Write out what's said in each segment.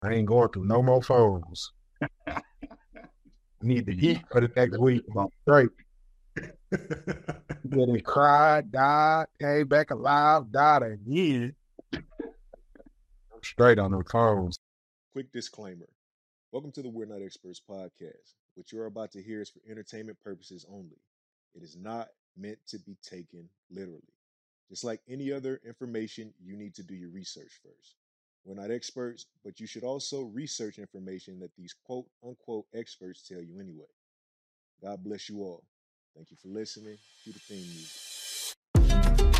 I ain't going through no more phones. Need to eat for the next week. I'm straight. Then he cried, died, came back alive, died again. I'm straight on the phones. Quick disclaimer. Welcome to the We're Not Experts podcast. What you're about to hear is for entertainment purposes only. It is not meant to be taken literally. Just like any other information, you need to do your research first. We're not experts, but you should also research information that these quote unquote experts tell you anyway. God bless you all. Thank you for listening. Cue the theme music.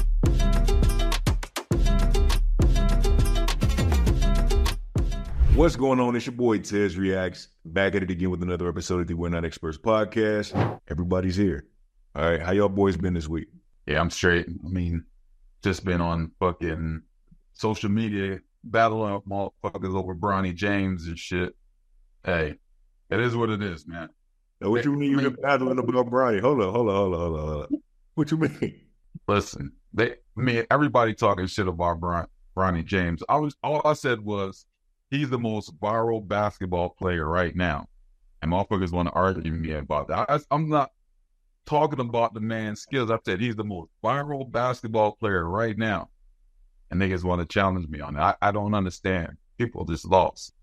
What's going on? It's your boy Tez Reacts, back at it again with another episode of the We're Not Experts podcast. Everybody's here. All right, how y'all boys been this week? Yeah, I'm straight. I mean, just been on fucking social media battling up motherfuckers over Bronny James and shit. Hey, it is what it is, man. Now, what you mean you're battling about Bronny? Hold on. What you mean? Listen, everybody talking shit about Bronny James. All I said was he's the most viral basketball player right now, and motherfuckers want to argue with me about that. I'm not talking about the man's skills. I said he's the most viral basketball player right now, and niggas want to challenge me on it. I don't understand. People just lost.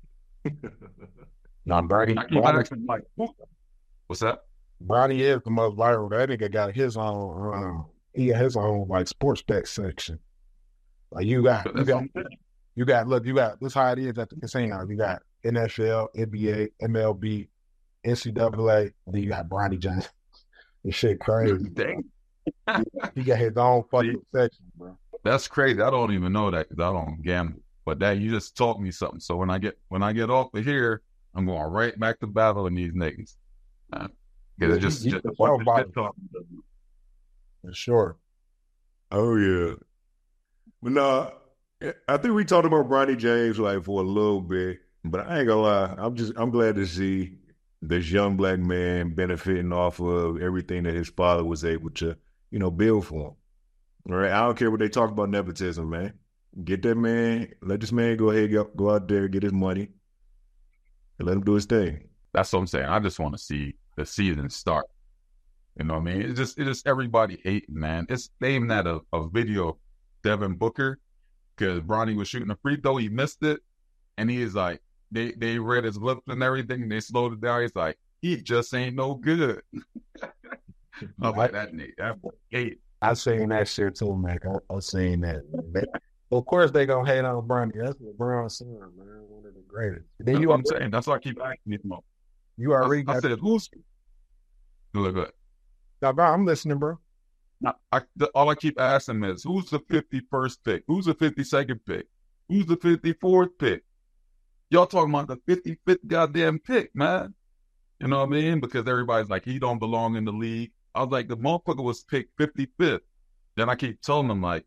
Now, Bronny, I keep asking, like, what's that? Bronny is the most viral. That nigga got his own. He got his own like sports tech section. Like you got. Look, this how it is at the casino. You got NFL, NBA, MLB, NCAA, and then you got Bronny James. This shit crazy. Dang. He got his own fucking section, bro. That's crazy. I don't even know that because I don't gamble. But that you just taught me something. So when I get off of here, I'm going right back to battling these niggas. Because it's just for sure. Oh yeah. But no, I think we talked about Bronny James like for a little bit, but I ain't gonna lie. I'm glad to see this young black man benefiting off of everything that his father was able to, build for him. All right. I don't care what they talk about nepotism, man. Get that man, let this man go ahead, go out there, get his money, and let him do his thing. That's what I'm saying. I just want to see the season start. You know what I mean? It's just everybody hating, man. They even had a video of Devin Booker because Bronny was shooting a free throw. He missed it. And he is like, they read his lips and everything. And they slowed it down. He's like, he just ain't no good. I'm like, that nigga, that boy hate. I seen that shit too, man. I seen that. Of course, they gonna hate on Bronny. That's LeBron's son, man. One of the greatest. Then That's what I'm saying. That's why I keep asking you. You already. I said, who's? Look good. Now, bro, I'm listening, bro. All I keep asking is, who's the 51st pick? Who's the 52nd pick? Who's the 54th pick? Y'all talking about the 55th goddamn pick, man. You know what I mean? Because everybody's like, he don't belong in the league. I was like, the motherfucker was picked 55th. Then I keep telling them, like,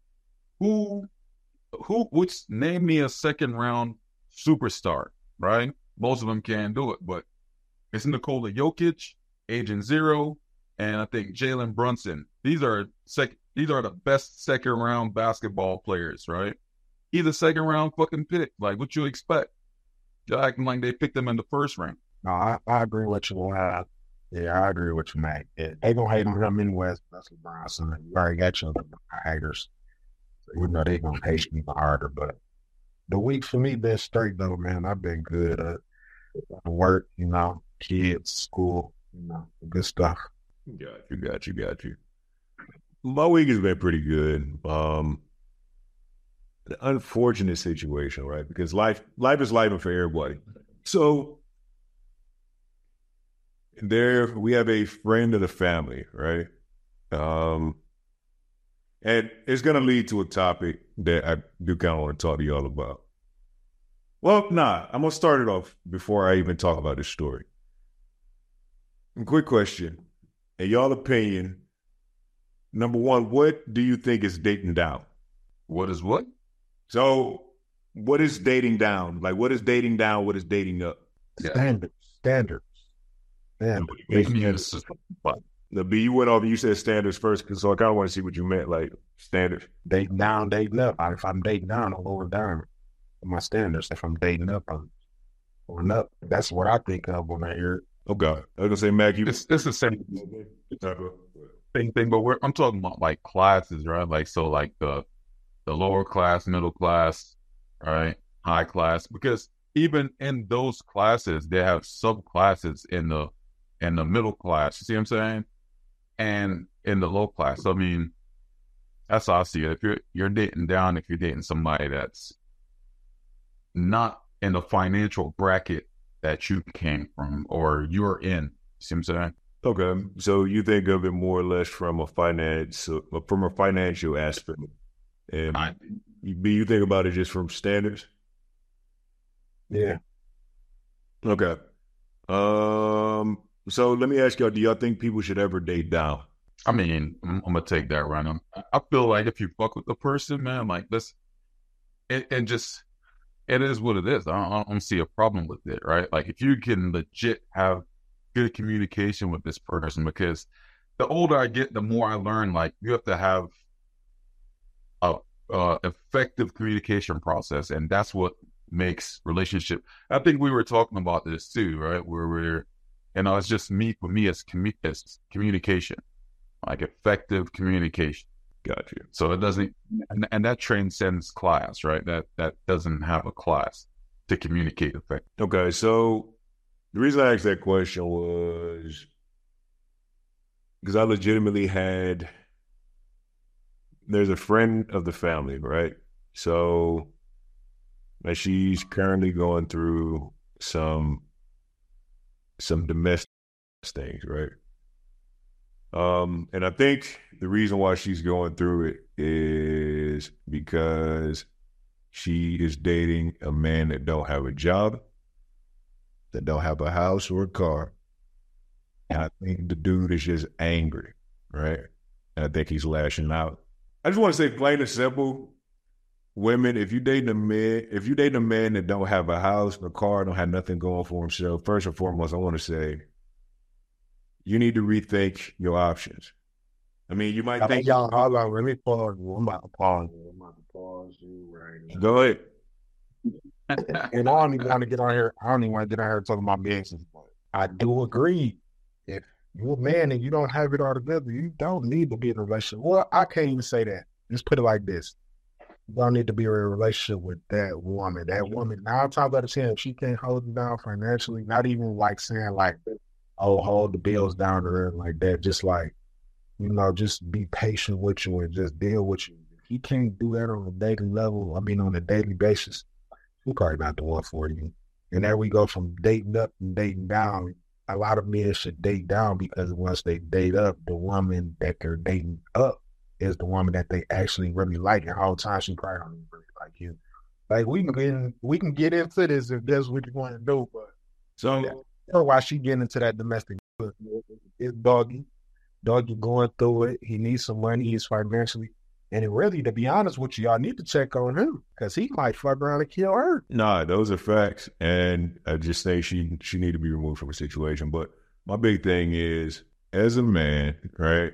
name me a second round superstar, right? Most of them can't do it, but it's Nikola Jokic, Agent Zero, and I think Jalen Brunson. These are the best second round basketball players, right? He's a second round fucking pick. Like, what you expect? You're acting like they picked them in the first round. No, I agree with you. Yeah, I agree with you, man. They gonna hate on him anyway. That's LeBron's son. You already got your haters. So you know they gonna hate me harder. But the week for me been straight though, man. I've been good. Work, kids, school, good stuff. Got you. My week has been pretty good. An unfortunate situation, right? Because life is life for everybody. So we have a friend of the family, right? And it's going to lead to a topic that I do kind of want to talk to y'all about. Well, I'm going to start it off before I even talk about this story. Quick question. In y'all opinion, number one, what do you think is dating down? What is what? So, what is dating down? Like, what is dating down? What is dating up? Standards. Man, the B, you went off and you said standards first, so I kind of want to see what you meant, like standards. Dating down, dating up. If I'm dating down, I'm going down. my standards. If I'm dating up, I'm going up. That's what I think of when I hear it. Okay. I was gonna say, Mac, you It's the same thing, but I'm talking about like classes, right? Like so, like the lower class, middle class, right, high class, because even in those classes, they have subclasses in the middle class. You see what I'm saying? And in the low class. So, I mean, that's how I see it. If you're dating down, if you're dating somebody that's not in the financial bracket that you came from or you're in, see what I'm saying? okay? So you think of it more or less from a financial aspect, and you think about it just from standards. Yeah. Okay. So let me ask y'all: do y'all think people should ever date down? I mean, I'm gonna take that random. I feel like if you fuck with the person, man, like this, and just it is what it is. I don't see a problem with it, right? Like if you can legit have good communication with this person, because the older I get, the more I learn. Like you have to have a effective communication process, and that's what makes relationship. I think we were talking about this too, right? Where we're, it's just for me, it's communication, like effective communication. Gotcha. So it doesn't, and that transcends class, right? That doesn't have a class to communicate effectively. Okay, so the reason I asked that question was because I legitimately there's a friend of the family, right? So she's currently going through some domestic things, right? And I think the reason why she's going through it is because she is dating a man that don't have a job, that don't have a house or a car. And I think the dude is just angry, right? And I think he's lashing out. I just want to say plain and simple, women, if you dating a man that don't have a house, a car, don't have nothing going for himself, first and foremost, I want to say you need to rethink your options. I mean, you might think, y'all, hold on, let me pause. I'm about to pause you right now. Go ahead. And I don't even want to get on here. I don't even want to get on here talking about business. But I do agree. If you're a man and you don't have it all together, you don't need to be in a relationship. Well, I can't even say that. Just put it like this. You don't need to be in a relationship with that woman. That woman, 9 times out of 10, if she can't hold it down financially, not even like saying like, oh, hold the bills down to her like that. Just like, just be patient with you and just deal with you. If you can't do that on a daily level, on a daily basis, you're probably not the one for you. And there we go from dating up and dating down. A lot of men should date down because once they date up, the woman that they're dating up is the woman that they actually really like. And the whole time she probably don't even really like you. Like we can get into this if that's what you want to do, but So why she getting into that domestic? It's doggy going through it. He needs some money. He's financially, and really, to be honest with you, y'all need to check on him because he might fuck around and kill her. Nah, those are facts, and I just think she need to be removed from the situation. But my big thing is, as a man, right?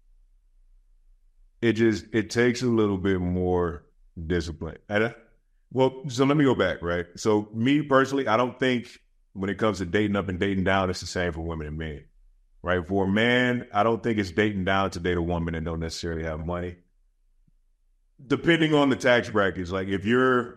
It takes a little bit more discipline. So let me go back, right? So me personally, I don't think when it comes to dating up and dating down, it's the same for women and men, right? For a man, I don't think it's dating down to date a woman that don't necessarily have money. Depending on the tax brackets, like but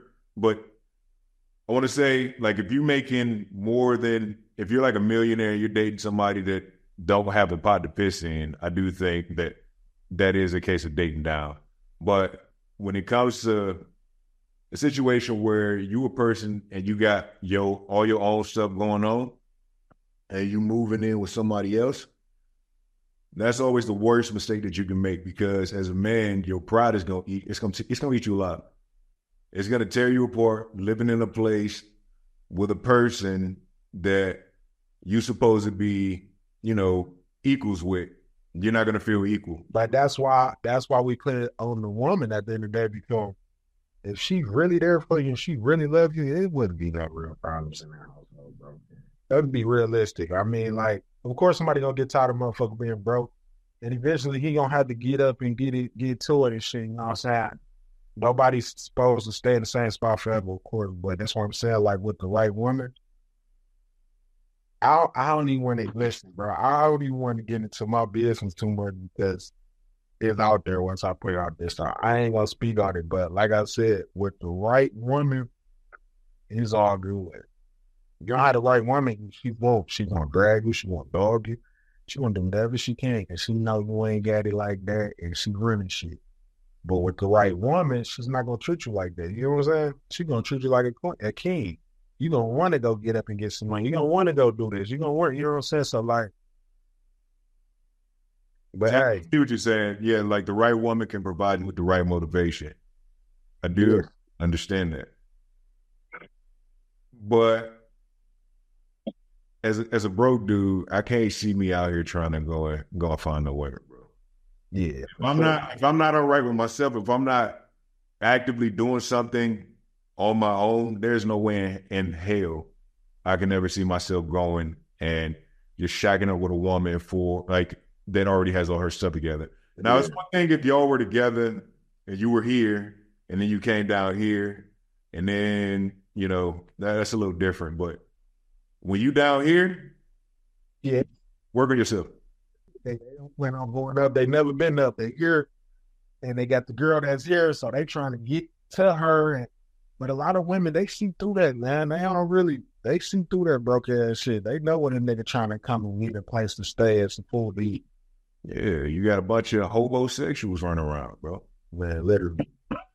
I want to say, like, if you're making if you're like a millionaire, you're dating somebody that don't have a pot to piss in, I do think that is a case of dating down. But when it comes to a situation where you a person and you got all your own stuff going on and you moving in with somebody else, that's always the worst mistake that you can make, because as a man, your pride is gonna eat you alive. It's gonna tear you apart living in a place with a person that you supposed to be, equals with. You're not gonna feel equal. But that's why we put it on the woman at the end of the day, because if she's really there for you and she really loves you, it wouldn't be no real problems in that household, bro. That would be realistic. I mean, like, of course somebody gonna get tired of motherfucker being broke, and eventually he gonna have to get up and get to it and shit, you know what I'm saying? nobody's supposed to stay in the same spot forever, of course. But that's what I'm saying. Like with the right woman, I don't even want to listen, bro. I don't even want to get into my business too much because it's out there once I put it out there. So I ain't gonna speak on it. But like I said, with the right woman, it's all good. You don't have the right woman, she gonna drag you, she gonna dog you, she gonna do whatever she can because she know you ain't got it like that and she running shit. But with the right woman, she's not gonna treat you like that. You know what I'm saying? She gonna treat you like a king. You gonna want to go get up and get some money. You gonna want to go do this. You gonna want, you know what I'm saying? So like, but So I hey, see what you're saying. Yeah, like the right woman can provide you with the right motivation. I do yeah, understand that. But as a broke dude, I can't see me out here trying to go and find no women, bro. yeah, If I'm not all right with myself, if I'm not actively doing something on my own, there's no way in hell I can ever see myself going and just shacking up with a woman for like that already has all her stuff together. Now it's one thing if y'all were together and you were here and then you came down here and then, you know, that's a little different. But when you down here, yeah. work on yourself. They went on going up. They never been up. They here, and they got the girl that's here, so they trying to get to her. But a lot of women, they see through that, man. They see through that broke ass shit. They know when a nigga trying to come and need a place to stay and some food to eat. Yeah, you got a bunch of homosexuals running around, bro. Man, literally.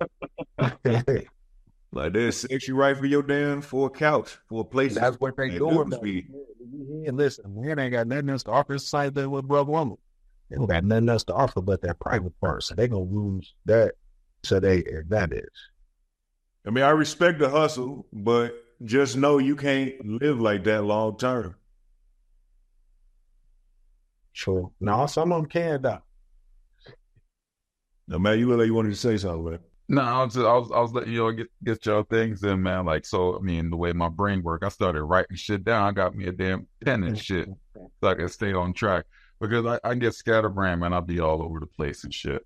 Like they're sexy right for a couch, for a place. That's what they and doing. news feed. And listen, man ain't got nothing else to offer. It's like that with brother woman. They don't got nothing else to offer but that private part. So they gonna lose that to their advantage. I mean, I respect the hustle, but just know you can't live like that long term. True. No, some of them can though. No, man, you look like you wanted to say something, man. No, I was letting y'all get y'all things in, man. Like, so I mean, the way my brain work, I started writing shit down. I got me a damn pen and shit, so I can stay on track. Because I get scatterbrained, man. I'll be all over the place and shit.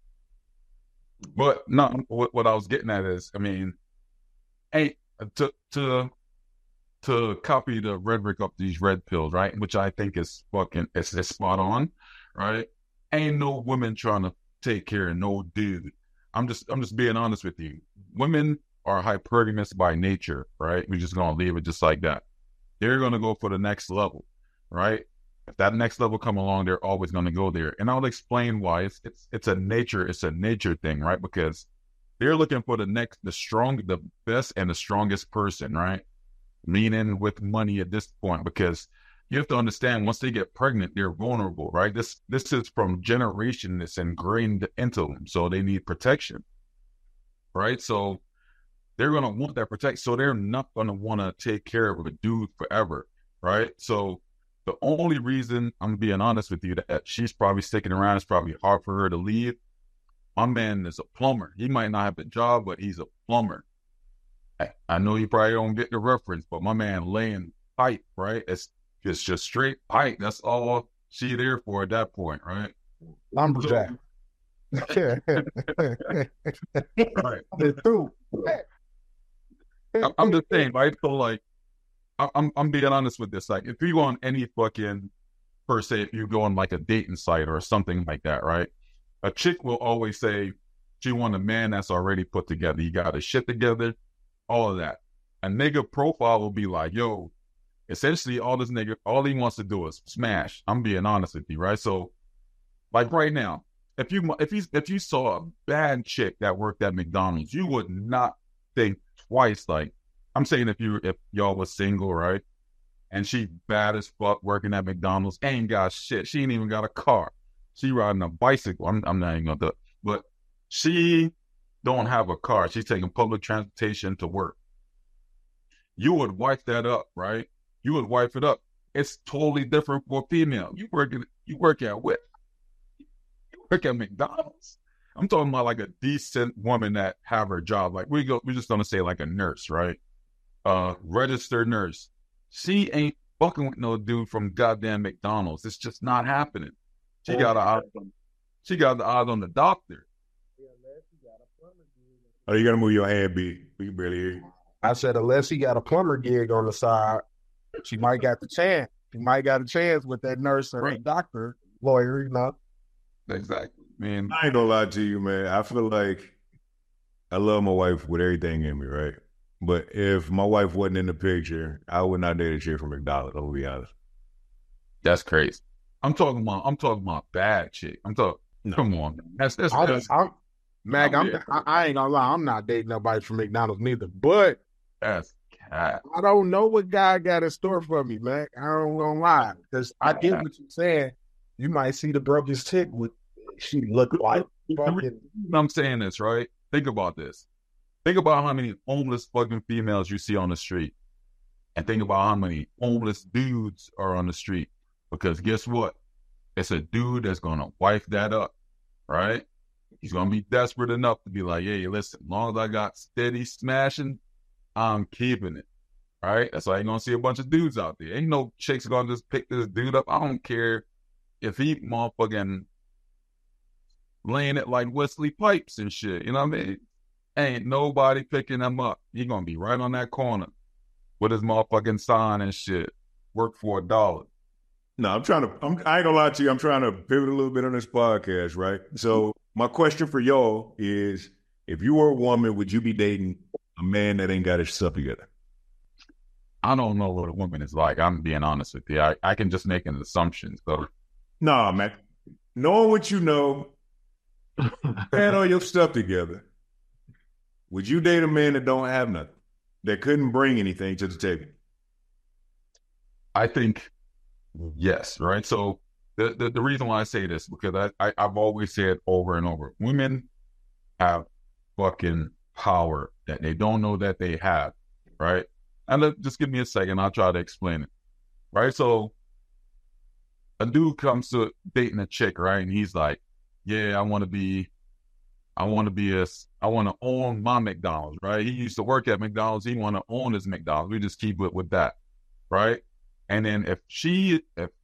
But no, what I was getting at is, I mean, ain't to copy the rhetoric of these red pills, right? Which I think is fucking it's spot on, right? Ain't no women trying to take care of no dude. I'm just being honest with you. Women are hypergamous by nature, right? We're just gonna leave it just like that. They're gonna go for the next level, right? If that next level come along, they're always gonna go there. And I'll explain why. It's a nature thing, right? Because they're looking for the best and the strongest person, right? Meaning with money at this point, because you have to understand once they get pregnant, they're vulnerable, right? This is from generation, it's ingrained into them. So they need protection, right? So they're going to want that protection. So they're not going to want to take care of a dude forever, right? So the only reason I'm being honest with you that she's probably sticking around, it's probably hard for her to leave. My man is a plumber. He might not have a job, but he's a plumber. I know you probably don't get the reference, but my man laying pipe, right? It's just straight pipe. That's all she there for at that point, right? Lumberjack. Right. It's true. I'm just saying, right? So like, I'm being honest with this. Like, if you go on any fucking, per se, if you go on like a dating site or something like that, right? A chick will always say she want a man that's already put together. You got his shit together, all of that. A nigga profile will be like, yo, essentially all this nigga, all he wants to do is smash. I'm being honest with you, right? So, like right now, if you saw a bad chick that worked at McDonald's, you would not think twice. Like, I'm saying if y'all was single, right? And she bad as fuck working at McDonald's, ain't got shit. She ain't even got a car. She riding a bicycle. I'm not even gonna do it. But she don't have a car. She's taking public transportation to work. You would wipe that up, right? You would wipe it up. It's totally different for a female. You work at what? You work at McDonald's. I'm talking about like a decent woman that have her job. Like we're just gonna say like a nurse, right? Registered nurse. She ain't fucking with no dude from goddamn McDonald's. It's just not happening. She got the eyes on the doctor. Oh, you gotta move your hand, B. We can barely hear you. I said, unless he got a plumber gig on the side, she might got the chance. She might got a chance with that nurse or Right. doctor, lawyer, you know. Exactly. Man, I ain't gonna lie to you, man. I feel like I love my wife with everything in me, right? But if my wife wasn't in the picture, I would not date a chick from McDonald's. I'm gonna be honest. that's crazy. I'm talking about bad chick. Come on, man. That's Mac, I ain't gonna lie, I'm not dating nobody from McDonald's neither. But that's cat. I don't know what God got in store for me, Mac. I don't gonna lie, because I get what you're saying. You might see the brokest chick with she look like fucking. I'm saying this, right? Think about this. Think about how many homeless fucking females you see on the street. And think about how many homeless dudes are on the street. Because guess what? It's a dude that's going to wife that up, right? He's going to be desperate enough to be like, hey, listen, as long as I got steady smashing, I'm keeping it, right? That's why you're going to see a bunch of dudes out there. Ain't no chicks going to just pick this dude up. I don't care if he motherfucking laying it like Wesley Pipes and shit, you know what I mean? Ain't nobody picking him up. He gonna be right on that corner with his motherfucking sign and shit. Work for $1. No, I ain't gonna lie to you. I'm trying to pivot a little bit on this podcast, right? So my question for y'all is, if you were a woman, would you be dating a man that ain't got his stuff together? I don't know what a woman is like. I'm being honest with you. I can just make an assumption. So Nah, man. Knowing what you know, had all your stuff together, would you date a man that don't have nothing, that couldn't bring anything to the table? I think yes, right? So the reason why I say this, because I've always said over and over, women have fucking power that they don't know that they have, right? And just give me a second, I'll try to explain it, right? So a dude comes to dating a chick, right? And he's like, yeah, I want to own my McDonald's, right? He used to work at McDonald's. He want to own his McDonald's. We just keep it with that, right? And then if he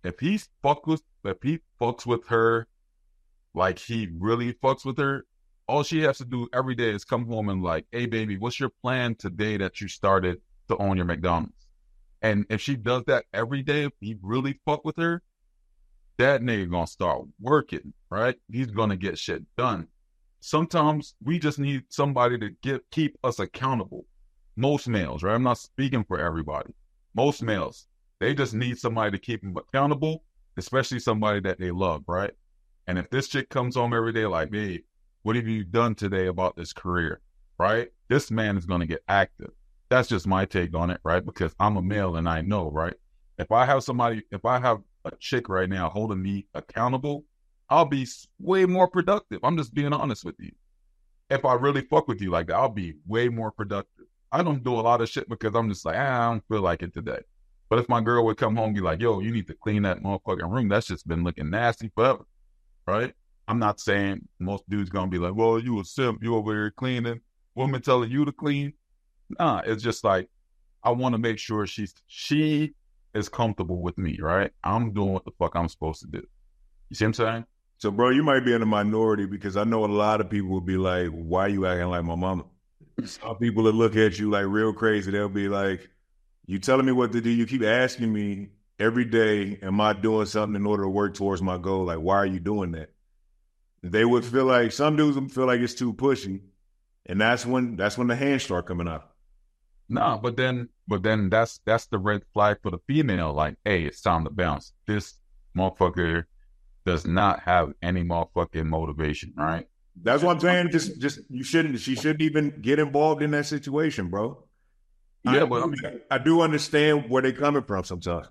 fucks with her, like he really fucks with her, all she has to do every day is come home and like, hey baby, what's your plan today that you started to own your McDonald's? And if she does that every day, if he really fuck with her, that nigga gonna start working, right? He's gonna get shit done. Sometimes we just need somebody to keep us accountable. Most males, right? I'm not speaking for everybody. Most males, they just need somebody to keep them accountable, especially somebody that they love, right? And if this chick comes home every day like, hey, what have you done today about this career, right? This man is going to get active. That's just my take on it, right? Because I'm a male and I know, right? If I have a chick right now holding me accountable, I'll be way more productive. I'm just being honest with you. If I really fuck with you like that, I'll be way more productive. I don't do a lot of shit because I'm just like, I don't feel like it today. But if my girl would come home and be like, yo, you need to clean that motherfucking room, that's just been looking nasty forever, right? I'm not saying most dudes gonna be like, well, you a simp, you over here cleaning, woman telling you to clean. Nah, it's just like, I want to make sure she is comfortable with me, right? I'm doing what the fuck I'm supposed to do. You see what I'm saying? So, bro, you might be in the minority because I know a lot of people will be like, why you acting like my mama? Some people will look at you like real crazy. They'll be like, you telling me what to do. You keep asking me every day, am I doing something in order to work towards my goal? Like, why are you doing that? They would feel like, some dudes would feel like it's too pushy. And that's when the hands start coming out. Nah, but then that's the red flag for the female. Like, hey, it's time to bounce. This motherfucker does not have any motherfucking motivation, right? That's what I'm saying. She shouldn't even get involved in that situation, bro. Yeah, I do understand where they're coming from sometimes.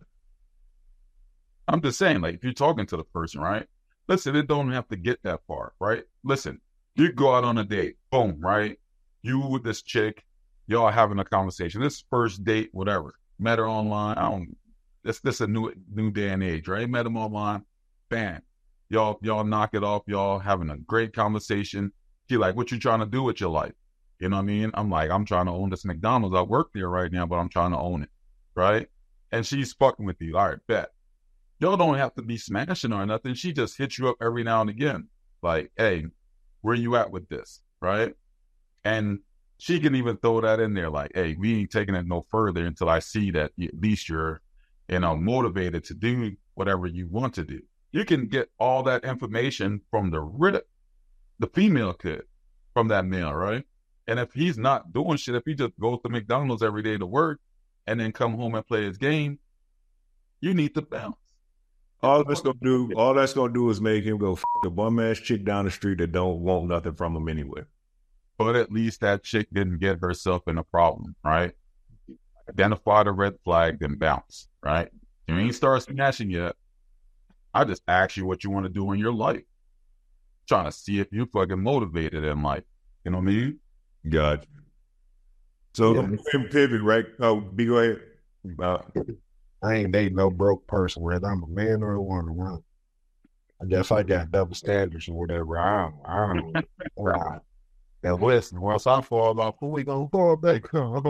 I'm just saying, like, if you're talking to the person, right? Listen, it don't have to get that far, right? Listen, you go out on a date, boom, right? You with this chick, y'all having a conversation. This first date, whatever. Met her online. This a new day and age, right? Met him online, bam. Y'all knock it off. Y'all having a great conversation. She like, what you trying to do with your life? You know what I mean? I'm like, I'm trying to own this McDonald's. I work there right now, but I'm trying to own it, right? And she's fucking with you. All right, bet. Y'all don't have to be smashing or nothing. She just hits you up every now and again. Like, hey, where you at with this, right? And she can even throw that in there like, hey, we ain't taking it no further until I see that at least you're, motivated to do whatever you want to do. You can get all that information from the female could, from that male, right? And if he's not doing shit, if he just goes to McDonald's every day to work and then come home and play his game, you need to bounce. All that's gonna do is make him go the bum ass chick down the street that don't want nothing from him anyway. But at least that chick didn't get herself in a problem, right? Identify the red flag, then bounce, right? You ain't start smashing yet. I just ask you what you want to do in your life. Trying to see if you're fucking motivated in life. You know what I mean? Gotcha. So pivot, right? Oh, go ahead. I ain't dating no broke person, whether I'm a man or a woman. Right? I guess I got double standards or whatever. I don't know. Now listen, once I fall off, who we gonna fall back?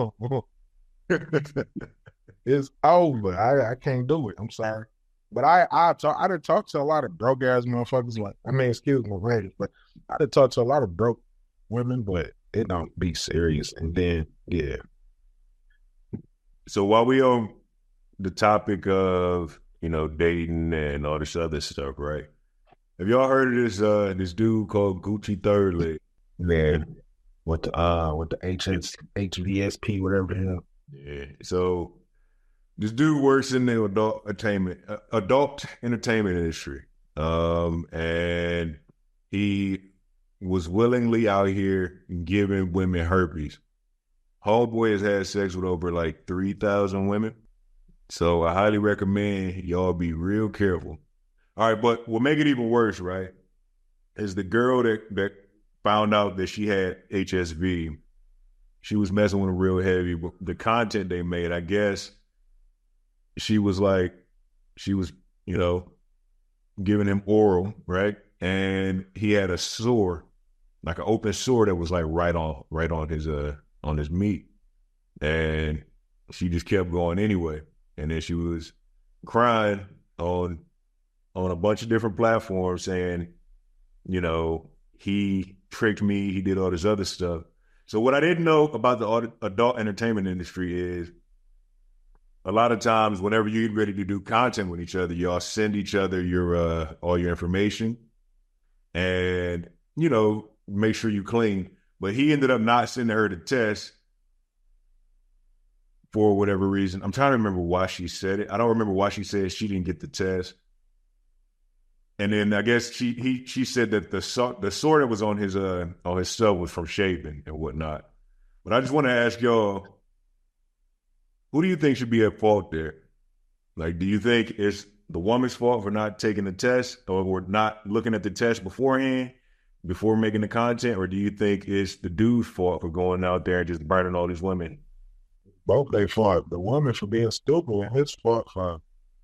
It's over. I can't do it. I'm sorry. But I done talked to a lot of broke ass motherfuckers. Like, I mean, excuse my language, but I done talked to a lot of broke women, but it don't be serious. And then, yeah. So while we on the topic of, dating and all this other stuff, right? Have y'all heard of this dude called Gucci Third Leg? Man, with the HVSP, whatever the hell. Yeah. So this dude works in the adult entertainment industry. And he was willingly out here giving women herpes. Homeboy has had sex with over like 3,000 women. So I highly recommend y'all be real careful. All right, but what make it even worse, right, is the girl that found out that she had HSV. She was messing with him real heavy. But the content they made, I guess, she was, giving him oral, right? And he had a sore, like an open sore that was like right on his meat. And she just kept going anyway. And then she was crying on a bunch of different platforms saying, he tricked me, he did all this other stuff. So what I didn't know about the adult entertainment industry is a lot of times whenever you get ready to do content with each other, y'all send each other your all your information and, make sure you clean. But he ended up not sending her the test for whatever reason. I'm trying to remember why she said it. I don't remember why she said she didn't get the test. And then I guess she said that the sore that was on his stuff was from shaving and whatnot. But I just want to ask y'all, who do you think should be at fault there? Like, do you think it's the woman's fault for not taking the test or not looking at the test beforehand, before making the content? Or do you think it's the dude's fault for going out there and just burning all these women? Both they fault. The woman for being stupid and his fault for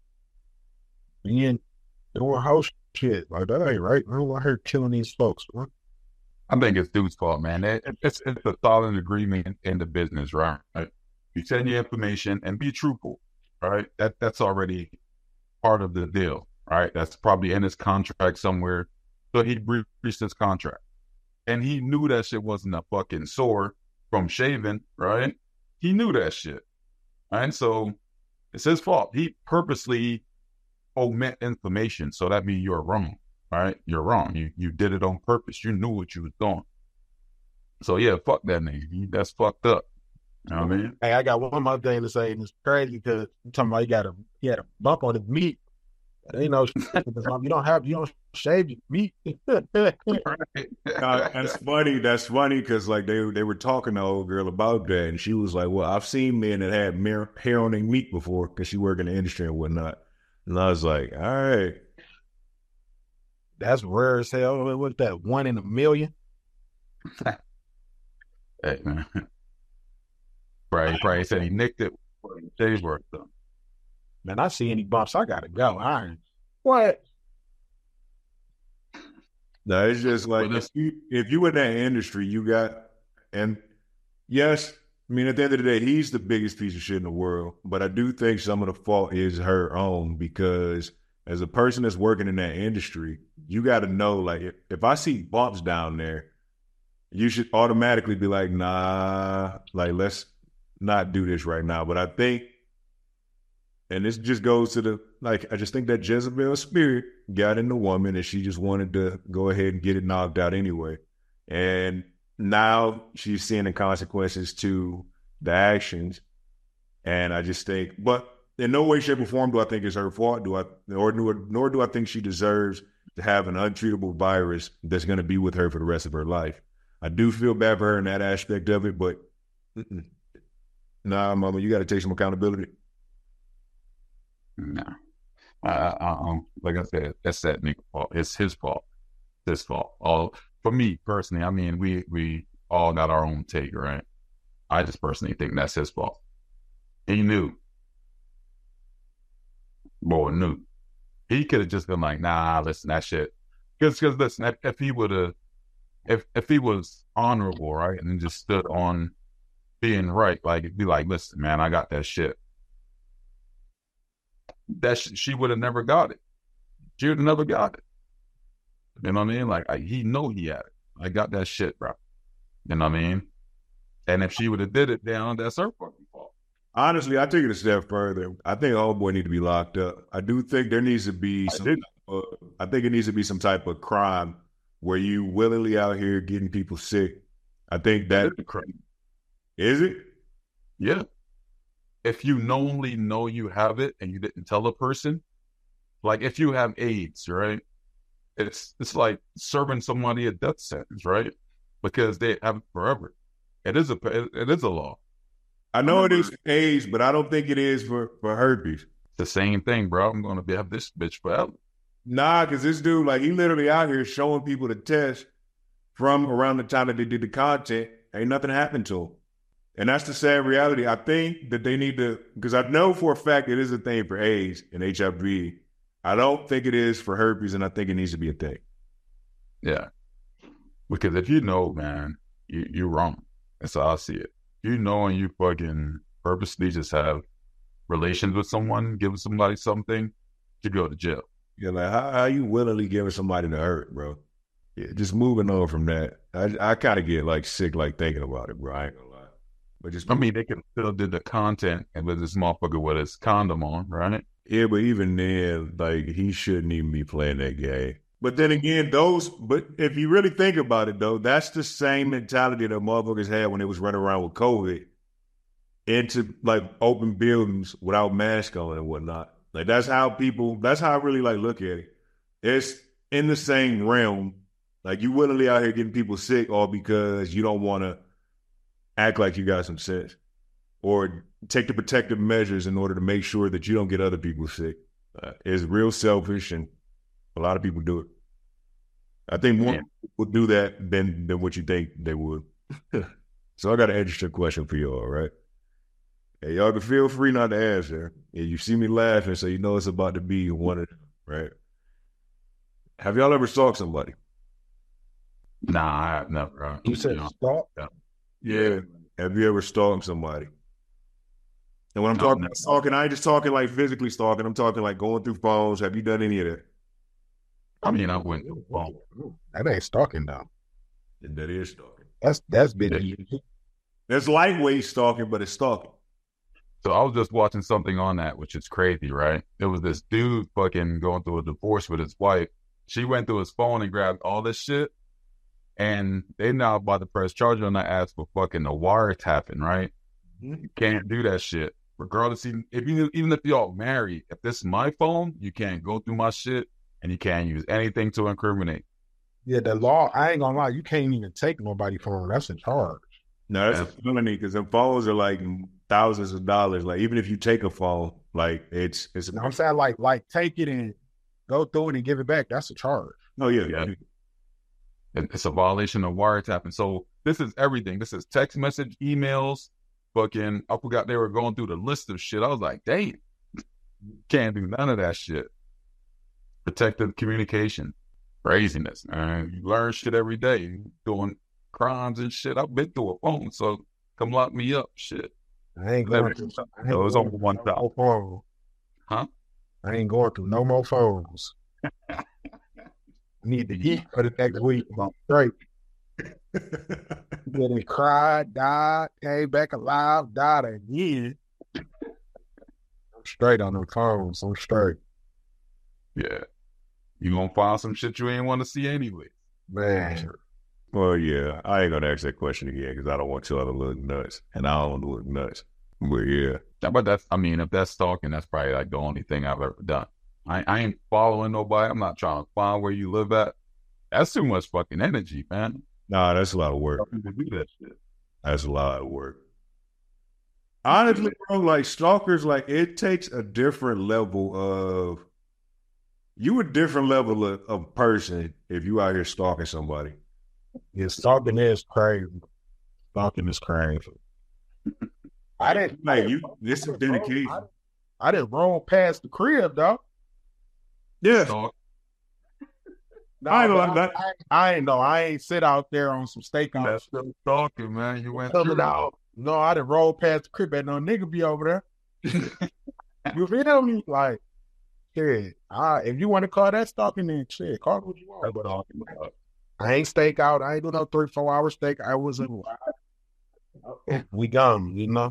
being doing house shit. Like, that ain't right. I don't want her killing these folks. What? I think it's dude's fault, man. It's a solid agreement in the business, right? You send your information and be truthful, right? That's already part of the deal, right? That's probably in his contract somewhere. So he breached his contract. And he knew that shit wasn't a fucking sore from shaving, right? He knew that shit. And so it's his fault. He purposely omit information. So that means you're wrong, right? You're wrong. You did it on purpose. You knew what you was doing. So yeah, fuck that nigga. That's fucked up. You know what I mean? Hey, I got one more thing to say, and it's crazy because you're talking about he had a bump on his meat. You don't shave your meat. That's funny. That's funny because like they were talking to old girl about that, and she was like, "Well, I've seen men that had hair on their meat before because she worked in the industry and whatnot." And I was like, "All right, that's rare as hell. What's that? 1 in a million?" Hey man, probably said he nicked it. Days worth though. Man, I see any bumps, I gotta go. What? No, it's just like if you in that industry, you got, and yes, I mean at the end of the day, he's the biggest piece of shit in the world. But I do think some of the fault is her own because as a person that's working in that industry, you got to know like if I see bumps down there, you should automatically be like, nah, like let's not do this right now. But I think, and this just goes to the, like, I just think that Jezebel spirit got in the woman and she just wanted to go ahead and get it knocked out anyway. And now she's seeing the consequences to the actions. And I just think, but in no way, shape, or form do I think it's her fault. Nor do I think she deserves to have an untreatable virus that's going to be with her for the rest of her life. I do feel bad for her in that aspect of it, but nah, mama, you got to take some accountability. No. Like I said, that's that nigga fault. It's his fault. His fault. All for me personally, I mean, we all got our own take, right? I just personally think that's his fault. He knew. Boy knew. He could have just been like, nah, listen, that shit. Because listen, if he would have, if he was honorable, right, and just stood on being right, like it'd be like, listen, man, I got that shit. She would have never got it. She would have never got it. You know what I mean? Like he know he had it. I got that shit, bro. You know what I mean? And if she would have did it down, that's her fucking fault. Honestly, I take it a step further. I think old boy need to be locked up. I do think there needs to be I think it needs to be some type of crime where you willingly out here getting people sick. I think that is it. Yeah. If you knowingly know you have it and you didn't tell a person, like if you have AIDS, right? It's like serving somebody a death sentence, right? Because they have it forever. It is a law. I know it is for AIDS, but I don't think it is for herpes. The same thing, bro. I'm gonna have this bitch forever. Nah, because this dude, like, he literally out here showing people the test from around the time that they did the content. Ain't nothing happened to him. And that's the sad reality. I think that they need to, because I know for a fact it is a thing for AIDS and HIV. I don't think it is for herpes, and I think it needs to be a thing. Yeah. Because if you know, man, you're wrong. That's how I see it. You know, and you fucking purposely just have relations with someone, giving somebody something, you go to jail. Yeah, like how you willingly giving somebody the hurt, bro? Yeah, just moving on from that. I kind of get like sick, like thinking about it, bro. I ain't gonna lie. But just, I mean, they could still do the content and with this motherfucker with his condom on, right? Yeah, but even then, like, he shouldn't even be playing that game. But then again, but if you really think about it, though, that's the same mentality that motherfuckers had when they was running around with COVID into, like, open buildings without masks on and whatnot. Like, that's how I really, like, look at it. It's in the same realm. Like, you willingly out here getting people sick all because you don't want to act like you got some sense or take the protective measures in order to make sure that you don't get other people sick. It's real selfish, and a lot of people do it. I think more people do that than what you think they would. So I got an interesting question for you all, right? Hey, y'all can feel free not to answer. Yeah, you see me laughing, so you know it's about to be one of them, right? Have y'all ever stalked somebody? Nah, I have never. You said stalk? Yeah. Have you ever stalked somebody? And when I'm talking about stalking, I ain't just talking like physically stalking. I'm talking like going through phones. Have you done any of that? I mean, I went through phone. That ain't stalking, though. That is stalking. That's been. That's lightweight stalking, but it's stalking. So I was just watching something on that, which is crazy, right? It was this dude fucking going through a divorce with his wife. She went through his phone and grabbed all this shit. And they now about to press charge on that ass for fucking the wiretapping, right? Mm-hmm. You can't do that shit. Regardless, even if y'all married, if this is my phone, you can't go through my shit and you can't use anything to incriminate. Yeah, the law, I ain't gonna lie, you can't even take nobody's phone. That's a charge. No, that's a felony because the phones are like thousands of dollars. Like, even if you take a phone, like it's I'm saying like take it and go through it and give it back. That's a charge. Oh yeah. It's a violation of wiretapping. So this is everything. This is text message, emails, fucking, I forgot they were going through the list of shit. I was like, dang, can't do none of that shit. Protective communication. Craziness, man. You learn shit every day. Doing crimes and shit. I've been through a phone, so come lock me up. Shit. I ain't going through. It was over 1,000. Huh? I ain't going through no more phones. I need to eat for the next week. I'm straight. Then he cried, died, came back alive, died again. I'm straight on the phones. I'm straight. Yeah. You gonna find some shit you ain't want to see anyway. Man. Well, yeah, I ain't gonna ask that question again because I don't want y'all to look nuts, and I don't want to look nuts. But yeah, But that's, I mean, if that's stalking, that's probably like the only thing I've ever done. I ain't following nobody. I'm not trying to find where you live at. That's too much fucking energy, man. nah, that's a lot of work. People do that shit. That's a lot of work. Honestly, bro, like stalkers, like it takes a different level of you a different level of person if you out here stalking somebody. Yeah, stalking is crazy. Stalking is crazy. I didn't Like you, this is dedication. I didn't roll past the crib, dog. Yeah, Stalk. No, I ain't but like that. I ain't know. I ain't sit out there on some steakhouse That's still stalking, man. You went coming through. out. No, I didn't roll past the crib. And no nigga be over there. You feel me? Like, shit. If you want to call that stalking, then shit, call it what you want. But I ain't stake out. I ain't do no 3-4 hour stake. I was in. We gone, you know.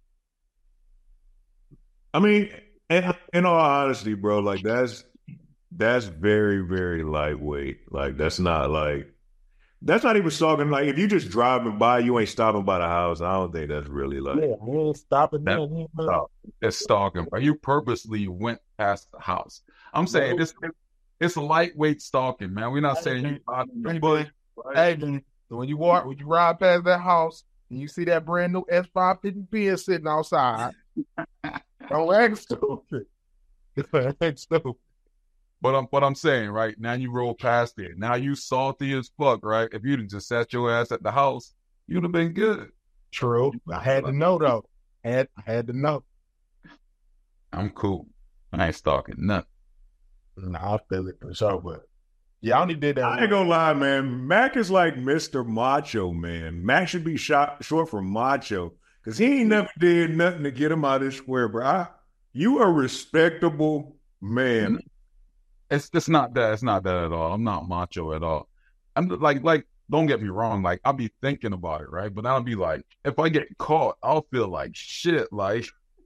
I mean, in all honesty, bro, like that's very, very lightweight. Like that's not even stalking. Like if you just driving by, you ain't stopping by the house. I don't think that's really like. Yeah, I ain't stopping That- nothing. It's stalking, bro. You purposely went past the house. I'm saying it's a lightweight stalking, man. We're not saying you. Boy, hey, man, when you ride past that house and you see that brand new S550 Benz sitting outside, don't act stupid. Act stupid. But I'm saying, right now you roll past it. Now you salty as fuck, right? If you'd have just sat your ass at the house, you'd have been good. True. I had to know though. I had to know. I'm cool. I ain't stalking nothing. No, I feel it for sure, but yeah, I only did that. I ain't gonna lie, man. Mac is like Mr. Macho, man. Mac should be short for macho because he ain't never did nothing to get him out of the square, bro. You a respectable man. It's not that. It's not that at all. I'm not macho at all. I'm like don't get me wrong. Like I'll be thinking about it, right? But I'll be like, if I get caught, I'll feel like shit. Like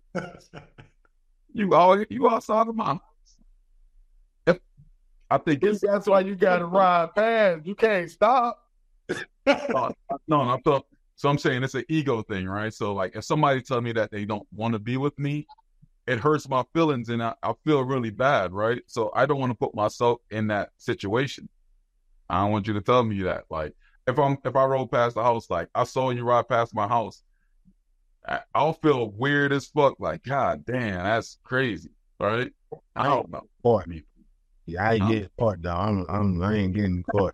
you outside of my house. I think That's why you got to ride past. You can't stop. no. I thought so. I'm saying it's an ego thing, right? So like, if somebody tell me that they don't want to be with me, it hurts my feelings, and I feel really bad, right? So I don't want to put myself in that situation. I don't want you to tell me that. Like, if I roll past the house, like I saw you ride past my house, I'll feel weird as fuck. Like, God damn, that's crazy, right? I don't know. Boy. I mean, Yeah, I ain't getting caught though. I ain't getting caught.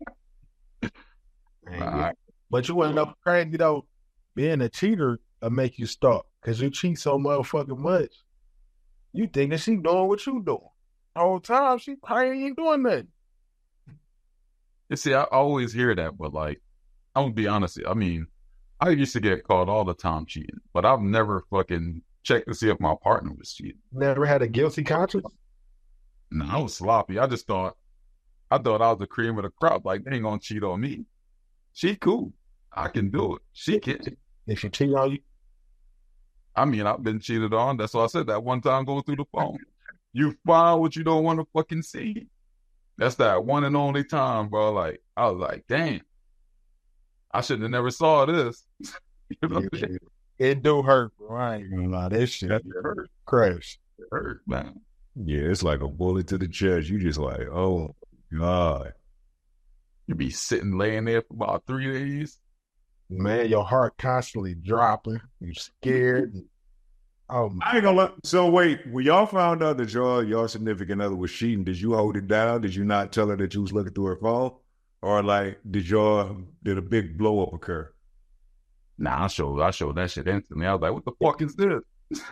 But you want to know crazy though? Being a cheater will make you stop because you cheat so motherfucking much. You think that she doing what you doing. The whole time she probably ain't doing nothing. you see, I always hear that, but like, I'm gonna be honest. I mean, I used to get caught all the time cheating, but I've never fucking checked to see if my partner was cheating. Never had a guilty conscience. No, I was sloppy. I thought I was the cream of the crop. Like, they ain't gonna cheat on me. She cool. I can do it. She can. If she cheat on you, I mean, I've been cheated on. That's why I said that one time going through the phone. You find what you don't want to fucking see. That's that one and only time, bro. Like, I was like, damn. I should have never saw this. You know what I'm saying? it do hurt, bro. I ain't gonna lie. That shit hurt. crash. It hurt, man. Yeah, it's like a bullet to the chest. You just like, oh God. You be laying there for about 3 days. Man, your heart constantly dropping. You scared. Oh my. I ain't gonna lie. So wait, when y'all found out that your significant other was cheating, did you hold it down? Did you not tell her that you was looking through her phone? Or like did a big blow up occur? Nah, I showed that shit instantly. I was like, what the fuck is this?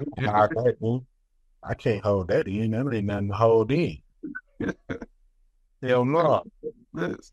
I can't hold that in. That ain't nothing to hold in. Hell no. This.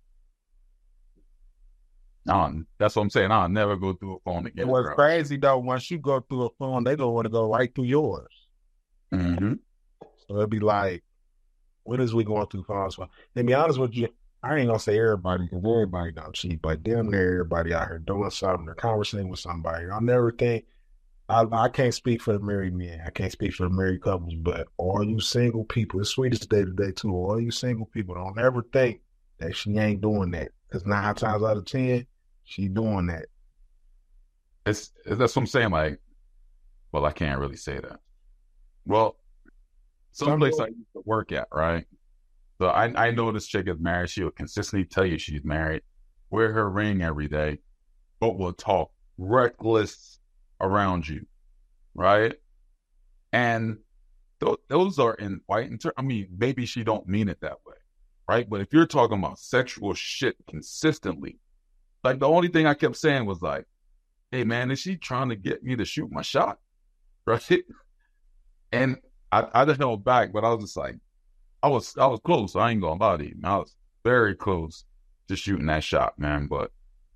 That's what I'm saying. I'll never go through a phone again. It was crazy though. Once you go through a phone, they don't want to go right through yours. Mm-hmm. So it'd be like, what is we going through phones for? To be honest with you, I ain't gonna say everybody because everybody don't cheat, but damn near everybody out here doing something or conversating with somebody. I never think I can't speak for the married men. I can't speak for the married couples, but all you single people, it's sweetest day today too. All you single people don't ever think that she ain't doing that. Because 9 times out of 10, she doing that. That's what I'm saying. Like, well, I can't really say that. Well, someplace I used to work at, right? So I know this chick is married. She'll consistently tell you she's married, wear her ring every day, but will talk reckless around you, right? And those are in white. I mean, maybe she don't mean it that way, right? But if you're talking about sexual shit consistently, like the only thing I kept saying was like, hey man, is she trying to get me to shoot my shot? Right? And I just held back, but I was just like, I was close. I ain't gonna lie to you. I was very close to shooting that shot, man. But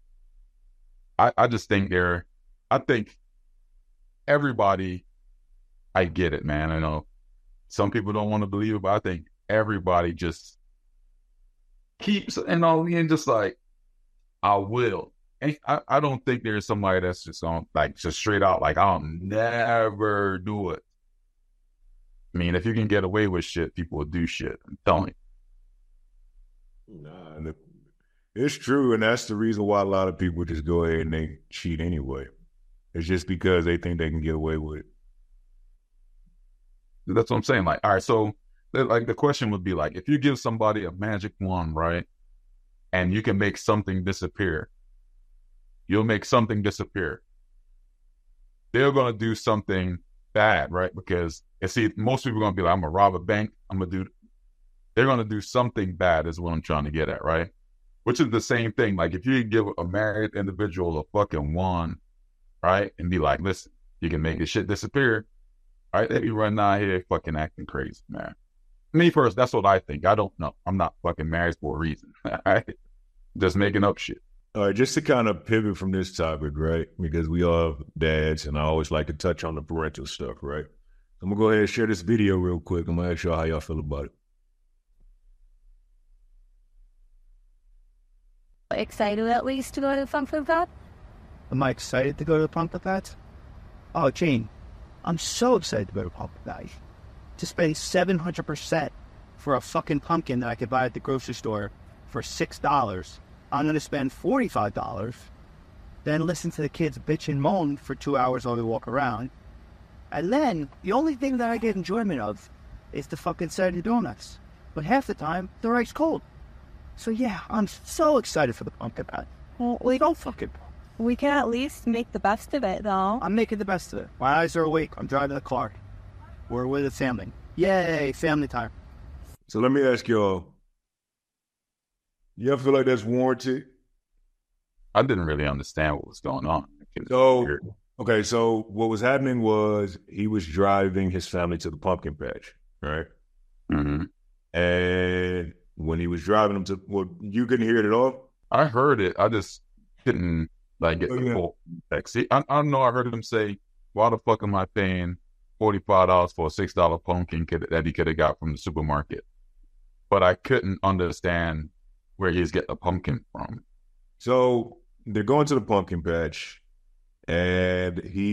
I just think I think everybody, I get it, man. I know some people don't want to believe it, but I think everybody just keeps and just like, I will. And I don't think there's somebody that's just on like just straight out like I'll never do it. I mean, if you can get away with shit, people will do shit. I'm telling you. Nah, it's true, and that's the reason why a lot of people just go ahead and they cheat anyway. It's just because they think they can get away with it. That's what I'm saying. Like, all right, so like the question would be like, if you give somebody a magic wand, right, and you can make something disappear, you'll make something disappear. They're gonna do something bad, right? Because most people are gonna be like, I'm gonna rob a bank. They're gonna do something bad, is what I'm trying to get at, right? Which is the same thing. Like if you give a married individual a fucking wand, right, and be like, listen, you can make this shit disappear, right? They be running out here fucking acting crazy, man. Me first, that's what I think. I don't know. I'm not fucking married for a reason. Right? Just making up shit. All right, just to kind of pivot from this topic, right? Because we all have dads, and I always like to touch on the parental stuff, right? I'm gonna go ahead and share this video real quick. I'm gonna ask y'all how y'all feel about it. Excited at least to go to the Pumpkin Patch? Am I excited to go to the Pumpkin Patch? Oh, Gene, I'm so excited to go to Pumpkin Patch. To spend 700% for a fucking pumpkin that I could buy at the grocery store for $6. I'm going to spend $45, then listen to the kids bitch and moan for 2 hours while we walk around. And then, the only thing that I get enjoyment of is the fucking Saturday donuts. But half the time, they're ice cold. So yeah, I'm so excited for the Pumpkin Patch. Well, we can at least make the best of it, though. I'm making the best of it. My eyes are awake. I'm driving the car. We're with the family. Yay, family time. So let me ask y'all, you ever feel like that's warranted? I didn't really understand what was going on. So what was happening was he was driving his family to the pumpkin patch, right? Mm-hmm. And when he was driving them you couldn't hear it at all? I heard it. I just didn't get the full text. I know I heard him say, why the fuck am I paying $45 for a $6 pumpkin that he could have got from the supermarket? But I couldn't understand where he's getting a pumpkin from. So they're going to the pumpkin patch, and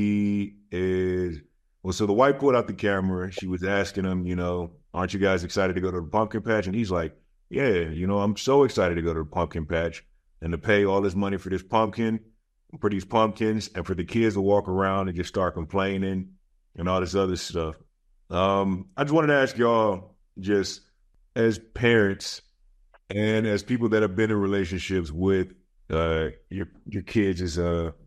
so the wife pulled out the camera. She was asking him, aren't you guys excited to go to the pumpkin patch? And he's like, yeah, I'm so excited to go to the pumpkin patch and to pay all this money for this pumpkin, for these pumpkins, and for the kids to walk around and just start complaining and all this other stuff. I just wanted to ask y'all, just as parents and as people that have been in relationships with your kids as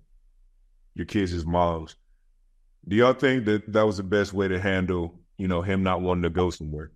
moms, do y'all think that was the best way to handle, him not wanting to go somewhere?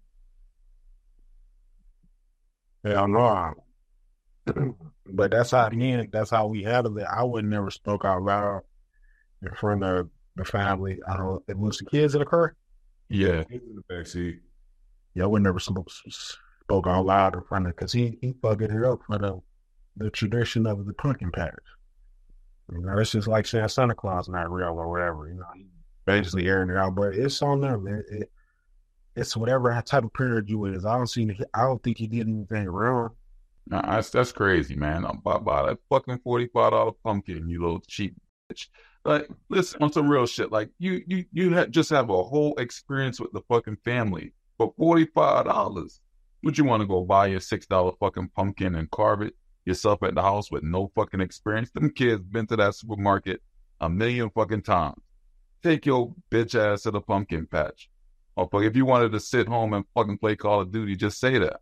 Hell no. But that's how we handled it. I would never spoke out loud in front of the family. I don't know, it was the kids in the car. Yeah, in the backseat. Yeah, I would never spoke out loud in front of, because he fucking it up for the tradition of the pumpkin patch. It's just like saying Santa Claus not real or whatever. He basically airing it out, but it's on them. It's whatever type of parent you is. I don't think he did anything wrong. Nah, that's crazy, man. I'm about buy that fucking $45 pumpkin, you little cheap bitch. Like, listen, on some real shit. Like, just have a whole experience with the fucking family for $45. Would you want to go buy your $6 fucking pumpkin and carve it yourself at the house with no fucking experience? Them kids been to that supermarket a million fucking times. Take your bitch ass to the pumpkin patch. Or fuck, if you wanted to sit home and fucking play Call of Duty, just say that.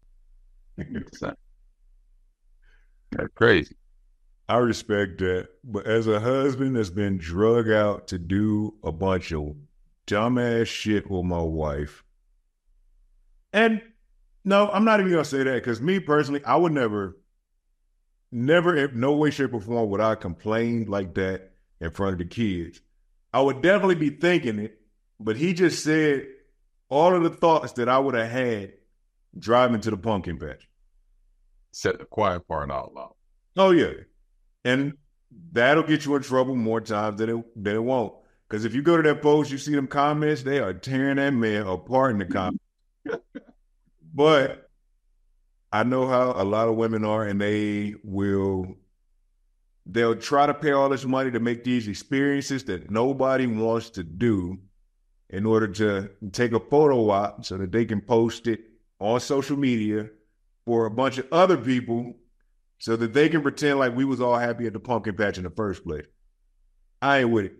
That's crazy. I respect that. But as a husband that's been drug out to do a bunch of dumbass shit with my wife, and no, I'm not even going to say that because me personally, I would never, in no way, shape, or form would I complain like that in front of the kids. I would definitely be thinking it, but he just said all of the thoughts that I would have had driving to the pumpkin patch. Set the quiet part out loud. Oh, yeah. And that'll get you in trouble more times than it won't. Because if you go to that post, you see them comments, they are tearing that man apart in the comments. But I know how a lot of women are, and they'll try to pay all this money to make these experiences that nobody wants to do in order to take a photo op so that they can post it on social media for a bunch of other people so that they can pretend like we was all happy at the pumpkin patch in the first place. I ain't with it.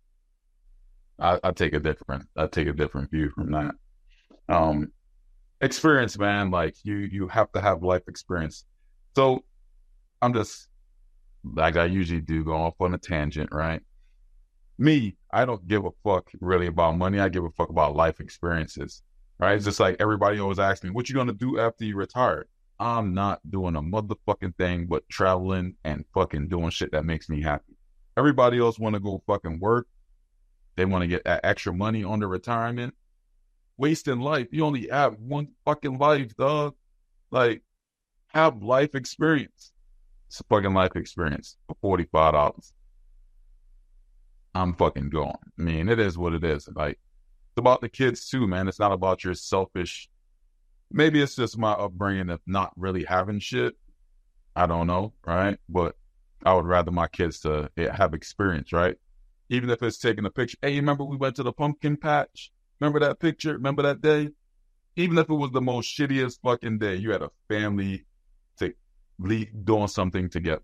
I take a different view from that. Experience, man, like you have to have life experience. So I'm just, like I usually do, go off on a tangent, right? Me, I don't give a fuck really about money. I give a fuck about life experiences, right? It's just like everybody always asks me, what you gonna do after you retire? I'm not doing a motherfucking thing but traveling and fucking doing shit that makes me happy. Everybody else want to go fucking work. They want to get that extra money on the retirement. Wasting life. You only have one fucking life, dog. Like, have life experience. It's a fucking life experience for $45. I'm fucking going. I mean, it is what it is. Like, it's about the kids too, man. It's not about your selfish. Maybe it's just my upbringing of not really having shit. I don't know, right? But I would rather my kids to have experience, right? Even if it's taking a picture. Hey, remember we went to the pumpkin patch? Remember that picture? Remember that day? Even if it was the most shittiest fucking day, you had a family to doing something together.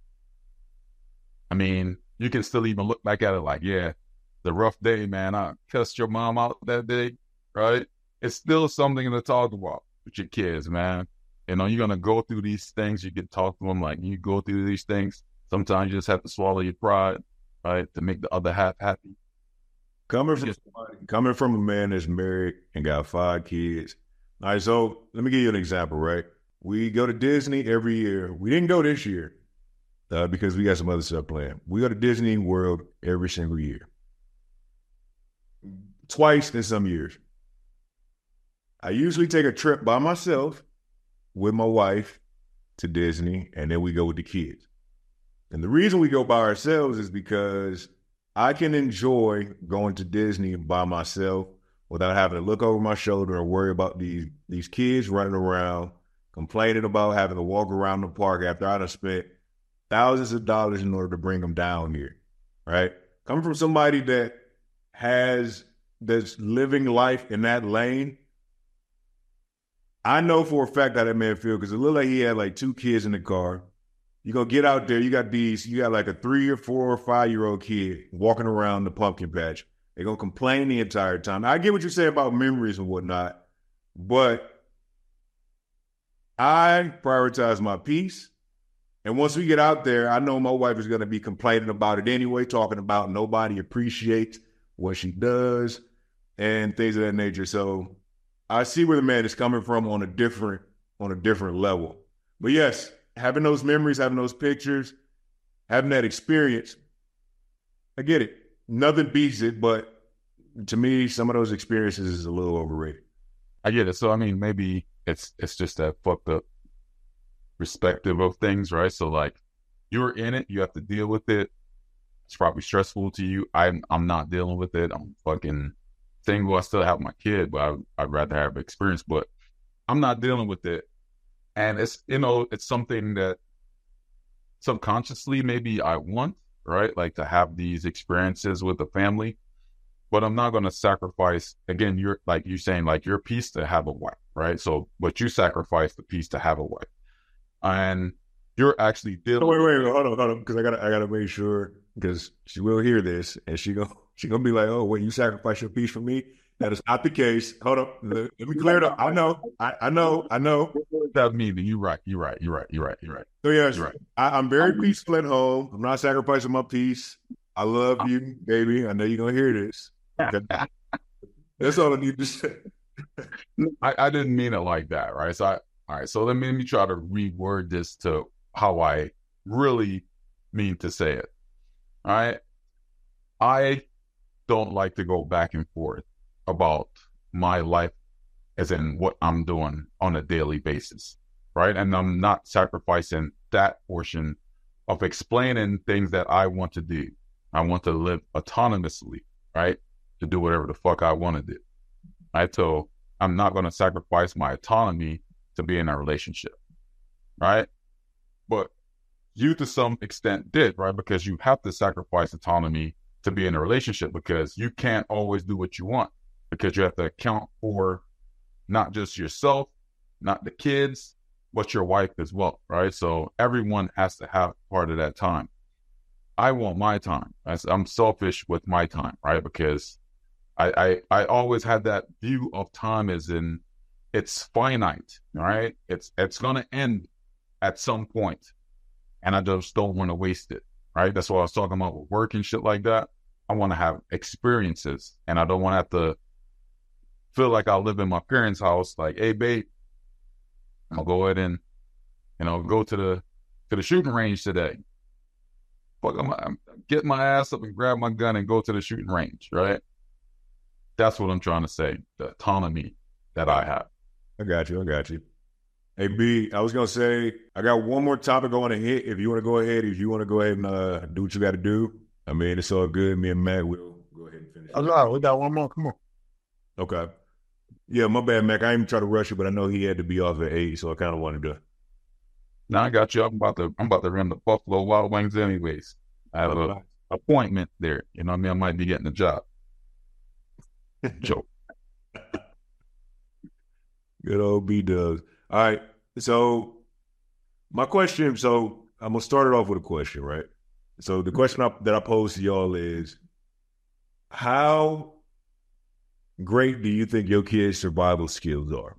I mean, you can still even look back at it like, yeah, the rough day, man. I cussed your mom out that day, right? It's still something to talk about with your kids, man. You know, you're going to go through these things. You can talk to them like you go through these things. Sometimes you just have to swallow your pride, right, to make the other half happy. Coming from a man that's married and got 5 kids. All right, so let me give you an example, right? We go to Disney every year. We didn't go this year because we got some other stuff planned. We go to Disney World every single year. Twice in some years. I usually take a trip by myself with my wife to Disney, and then we go with the kids. And the reason we go by ourselves is because I can enjoy going to Disney by myself without having to look over my shoulder and worry about these kids running around, complaining about having to walk around the park after I done spent thousands of dollars in order to bring them down here, right? Coming from somebody that's living life in that lane, I know for a fact how that man feel because it looked like he had like 2 kids in the car. You go get out there, you got like a 3 or 4 or 5-year-old kid walking around the pumpkin patch. They're going to complain the entire time. I get what you say about memories and whatnot, but I prioritize my peace. And once we get out there, I know my wife is going to be complaining about it anyway, talking about nobody appreciates what she does and things of that nature. So I see where the man is coming from on a different level. But yes, having those memories, having those pictures, having that experience, I get it. Nothing beats it, but to me, some of those experiences is a little overrated. I get it. So, I mean, maybe it's just that fucked up perspective of things, right? So, like, you're in it, you have to deal with it. It's probably stressful to you. I'm not dealing with it. I'm fucking single. I still have my kid, but I'd rather have experience. But I'm not dealing with it. And it's, it's something that subconsciously maybe I want, right? Like to have these experiences with the family, but I'm not going to sacrifice, again, you're saying like your peace to have a wife, right? So, but you sacrifice the peace to have a wife, and you're actually dealing. Wait, hold on, because I gotta make sure, because she will hear this and she gonna be like, oh, wait, you sacrifice your peace for me? That is not the case. Hold up, let me clear it up. I know. That means you're right. So yes, You're right. I'm very peaceful at home. I'm not sacrificing my peace. I love you, baby. I know you're gonna hear this. Okay? That's all I need to say. I didn't mean it like that, right? So all right, so let me try to reword this to how I really mean to say it. All right. I don't like to go back and forth about my life as in what I'm doing on a daily basis, right? And I'm not sacrificing that portion of explaining things that I want to do. I want to live autonomously, right? To do whatever the fuck I want to do, right? So I'm not going to sacrifice my autonomy to be in a relationship, right? But you to some extent did, right? Because you have to sacrifice autonomy to be in a relationship, because you can't always do what you want, because you have to account for not just yourself, not the kids, but your wife as well, right? So everyone has to have part of that time. I want my time. I'm selfish with my time, right? Because I always had that view of time as in it's finite, right? It's going to end at some point, and I just don't want to waste it, right? That's what I was talking about with work and shit like that. I want to have experiences, and I don't want to have to feel like I live in my parents' house. Like, hey, babe, I'll go ahead and go to the shooting range today. Fuck, I'm get my ass up and grab my gun and go to the shooting range, right? That's what I'm trying to say. The autonomy that I have. I got you. Hey, B, I was going to say, I got one more topic I want to hit. If you want to go ahead and do what you got to do. I mean, it's all good. Me and Mac will go ahead and finish. Oh, no, we got one more. Come on. Okay. Yeah, my bad, Mac. I didn't even try to rush you, but I know he had to be off at 8, so I kind of wanted to. Now I got you. I'm about to run the Buffalo Wild Wings anyways. I have an appointment there. You know what I mean? I might be getting a job. Joke. Good old B-Dubs. All right. So my question, so I'm going to start it off with a question, right? So the question that I pose to y'all is, how great do you think your kids' survival skills are?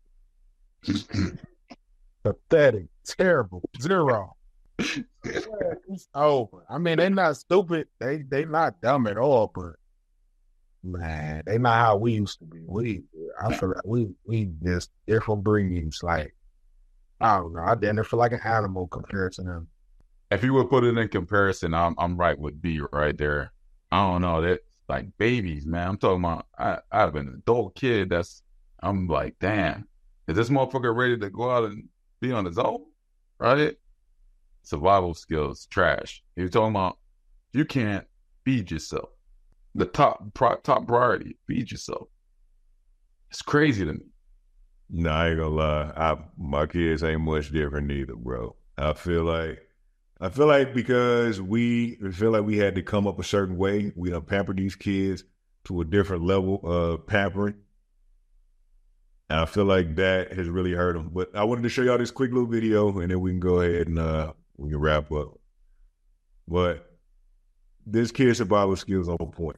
Pathetic. Terrible. 0. It's over. I mean, they're not stupid. They not dumb at all, but man, they not how we used to be. I feel like we just different breeds. Like, I don't know. I didn't feel like an animal compared to them. If you would put it in comparison, I'm right with B right there. I don't know. That's like babies, man. I'm talking about I have an adult kid I'm like, damn, is this motherfucker ready to go out and be on his own? Right? Survival skills, trash. You're talking about you can't feed yourself. The top priority, feed yourself. It's crazy to me. No, I ain't gonna lie. My kids ain't much different neither, bro. I feel like because we feel like we had to come up a certain way, we done pampered these kids to a different level of pampering. And I feel like that has really hurt them. But I wanted to show y'all this quick little video, and then we can go ahead and we can wrap up. But this kid's survival skills on point.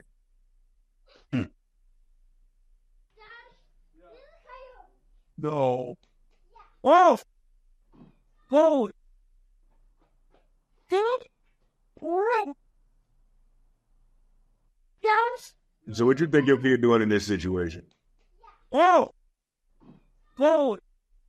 No. Whoa. Whoa. Yes. So what you think your kid doing in this situation? Whoa. Whoa.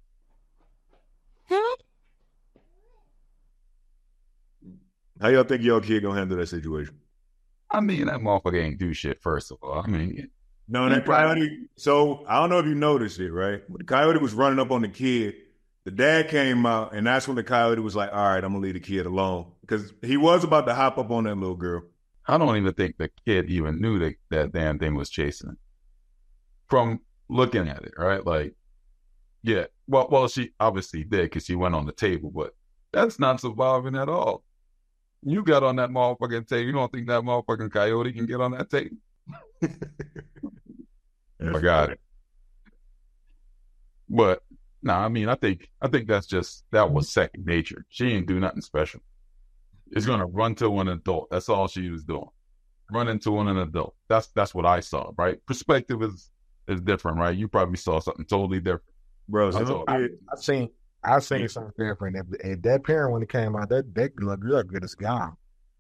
How y'all think your kid gonna handle that situation? I mean, that motherfucker ain't do shit, first of all. I mean, no, that coyote. So I don't know if you noticed it, right? When the coyote was running up on the kid, the dad came out, and that's when the coyote was like, all right, I'm gonna leave the kid alone. Because he was about to hop up on that little girl. I don't even think the kid even knew that damn thing was chasing him. From looking at it, right? Like, Yeah. Well, she obviously did because she went on the table, but that's not surviving at all. You got on that motherfucking table. You don't think that motherfucking coyote can get on that table? I got it. But no, I mean, I think that was second nature. She ain't do nothing special. It's gonna run to an adult. That's all she was doing. Run into an adult. That's what I saw, right? Perspective is different, right? You probably saw something totally different. Bro, I seen something different. If that parent when it came out, that looked real good as gone.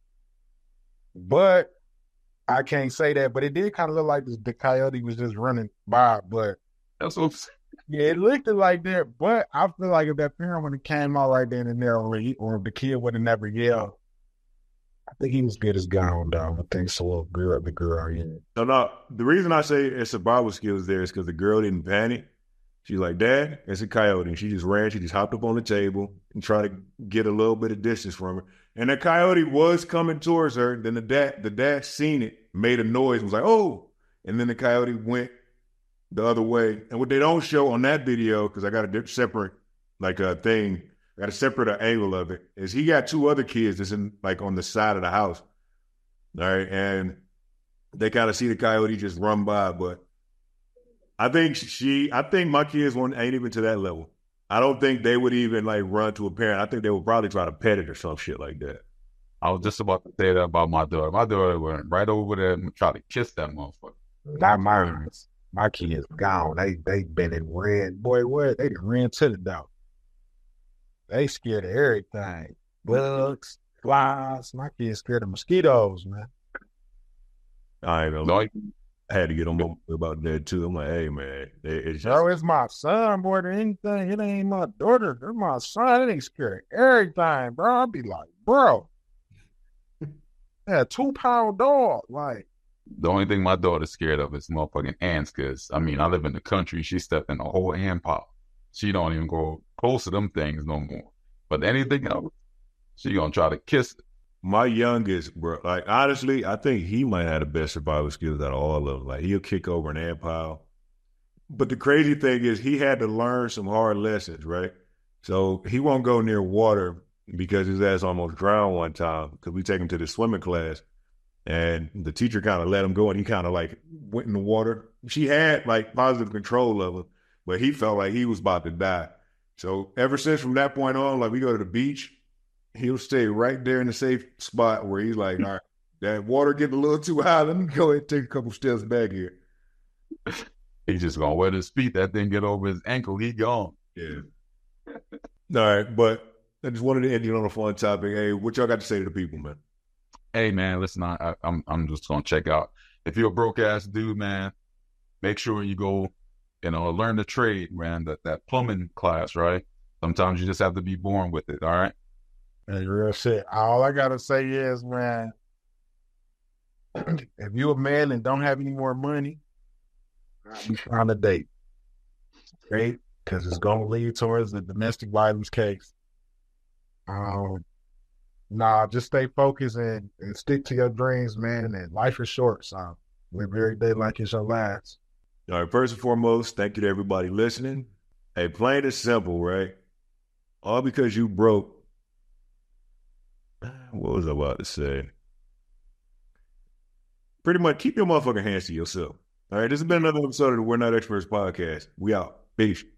But I can't say that. But it did kind of look like the coyote was just running by. But that's what I'm saying. Yeah, it looked like that. But I feel like if that parent when it came out right then and there, or if the kid would have never yelled, I think he was good as gone, though. I think so. The girl, yeah. No. The reason I say it's survival skills there is because the girl didn't panic. She's like, Dad, it's a coyote. And she just ran. She just hopped up on the table and tried to get a little bit of distance from her. And the coyote was coming towards her. Then the dad seen it, made a noise, was like, oh. And then the coyote went the other way. And what they don't show on that video, because I got a separate thing, I got a separate angle of it, is he got two other kids that's in on the side of the house. All right. And they kind of see the coyote just run by, but I think my kids ain't even to that level. I don't think they would even run to a parent. I think they would probably try to pet it or some shit like that. I was just about to say that about my daughter. My daughter went right over there and tried to kiss that motherfucker. Not mine. My kids gone. They been in red. Boy, what? They done ran to the dog. They scared of everything. Bugs, flies. My kids scared of mosquitoes, man. I ain't know. I had to get on about that too. I'm like, hey man, it's my son more than anything. It ain't my daughter. It's my son. It ain't scared of everything, bro. I'd be like, bro, yeah, 2-pound dog. The only thing my daughter's scared of is motherfucking ants. Cause I live in the country. She stepped in a whole ant pile. She don't even go close to them things no more. But anything else, she gonna try to kiss it. My youngest, bro, honestly, I think he might have the best survival skills out of all of them. He'll kick over an ant pile. But the crazy thing is he had to learn some hard lessons, right? So he won't go near water because his ass almost drowned one time because we take him to the swimming class. And the teacher kind of let him go and he kind of went in the water. She had positive control of him, but he felt like he was about to die. So ever since from that point on, we go to the beach, he'll stay right there in the safe spot where he's like, all right, that water getting a little too high. Let me go ahead and take a couple steps back here. He's just going to wet his feet. That thing get over his ankle. He gone. Yeah. All right. But I just wanted to end it on a fun topic. Hey, what y'all got to say to the people, man? Hey, man, listen, I'm just going to check out. If you're a broke ass dude, man, make sure you go, learn the trade, man, that plumbing class, right? Sometimes you just have to be born with it. All right. Hey, real shit. All I gotta say is, man, if you're a man and don't have any more money, you find a date, right? Because it's gonna lead towards the domestic violence case. Just stay focused and stick to your dreams, man. And life is short, so live every day like it's your last. All right. First and foremost, thank you to everybody listening. Hey, plain and simple, right? All because you broke. What was I about to say? Pretty much keep your motherfucking hands to yourself. All right, this has been another episode of the We're Not Experts podcast. We out. Peace.